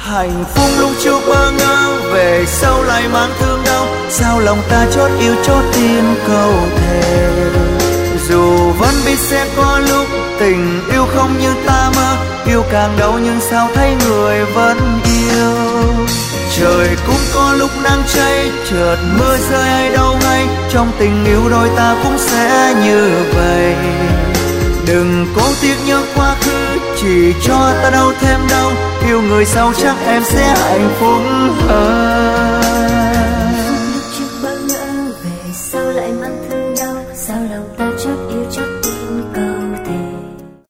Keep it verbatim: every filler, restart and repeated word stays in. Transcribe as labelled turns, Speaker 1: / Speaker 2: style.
Speaker 1: Hạnh phúc lúc trước bơ ngơ, về sau lại mang thương đau. Sao lòng ta chót yêu chót tin câu thề. Dù vẫn biết sẽ có lúc tình yêu không như ta mơ, yêu càng đau nhưng sao thấy người vẫn yêu. Trời cũng có lúc nắng cháy, chợt mưa rơi ai đâu hay. Trong tình yêu đôi ta cũng sẽ như vậy. Đừng cố tiếc nhớ quá khứ, chỉ cho ta đau thêm đau. Yêu người sau chắc em sẽ hạnh phúc hơn.